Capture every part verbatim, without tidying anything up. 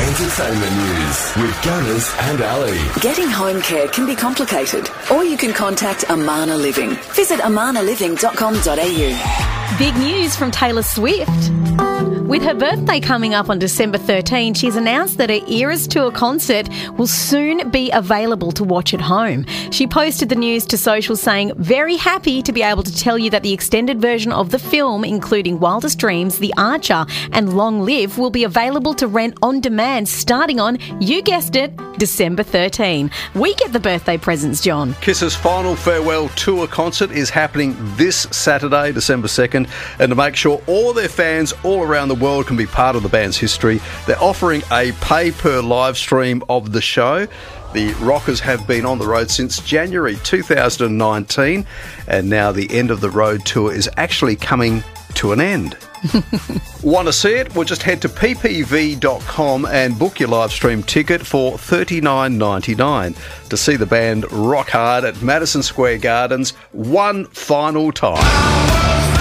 Entertainment news with Gunners and Ali. Getting home care can be complicated, or you can contact Amana Living. Visit amana living dot com dot a u. Big news from Taylor Swift. With her birthday coming up on December thirteenth, she's announced that her Eras Tour concert will soon be available to watch at home. She posted the news to social saying, "Very happy to be able to tell you that the extended version of the film, including Wildest Dreams, The Archer and Long Live, will be available to rent on demand starting on, you guessed it, December thirteenth. We get the birthday presents, John." Kiss's final farewell tour concert is happening this Saturday, December second, and to make sure all their fans all around the world can be part of the band's history, they're offering a pay-per-live stream of the show. The Rockers have been on the road since January two thousand nineteen, and now the end of the road tour is actually coming to an end. Want to see it? Well, just head to p p v dot com and book your live stream ticket for thirty-nine ninety-nine to see the band rock hard at Madison Square Gardens one final time.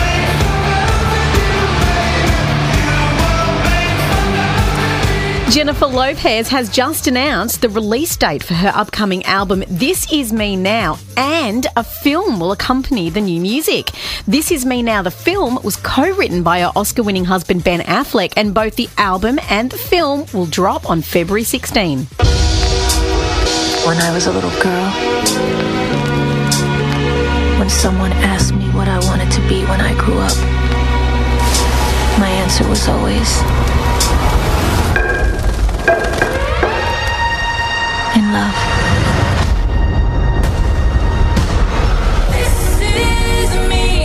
Jennifer Lopez has just announced the release date for her upcoming album This Is Me Now, and a film will accompany the new music. This Is Me Now, the film, was co-written by her Oscar-winning husband Ben Affleck, and both the album and the film will drop on February sixteenth. When I was a little girl, when someone asked me what I wanted to be when I grew up, my answer was always, in love. This is me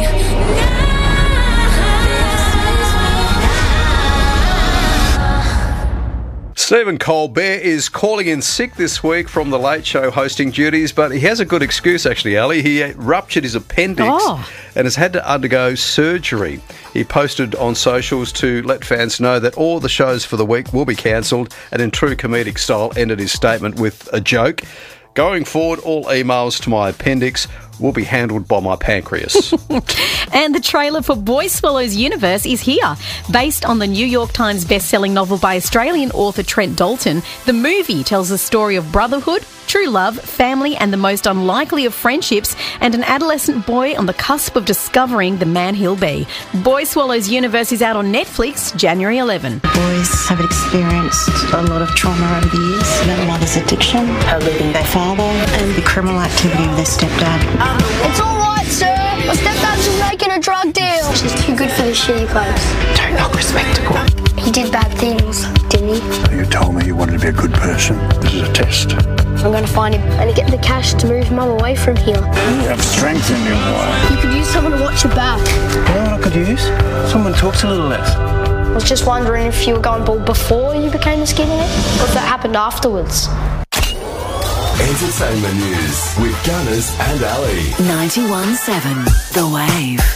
now. Stephen Colbert is calling in sick this week from the Late Show hosting duties, but he has a good excuse actually, Ali. He ruptured his appendix oh. and has had to undergo surgery. He posted on socials to let fans know that all the shows for the week will be cancelled, and in true comedic style ended his statement with a joke. "Going forward, all emails to my appendix will be handled by my pancreas." And the trailer for Boy Swallows Universe is here. Based on the New York Times best-selling novel by Australian author Trent Dalton, the movie tells the story of brotherhood, true love, family, and the most unlikely of friendships, and an adolescent boy on the cusp of discovering the man he'll be. Boy Swallows Universe is out on Netflix January eleventh. Boys have experienced a lot of trauma over the years. Their mother's addiction, her leaving their father, and the criminal activity of their stepdad. It's all right, sir. My stepdad's just making a drug deal. She's too good for the shitty place. Don't look respectable. He did bad things, didn't he? You told me you wanted to be a good person. This is a test. I'm going to find him and get the cash to move Mum away from here. You have strength in you, boy. You could use someone to watch your back. You know what I could use? Someone talks a little less. I was just wondering if you were going bald before you became a skinhead, or if that happened afterwards. Entertainment news with Gunners and Ali. ninety-one point seven The Wave.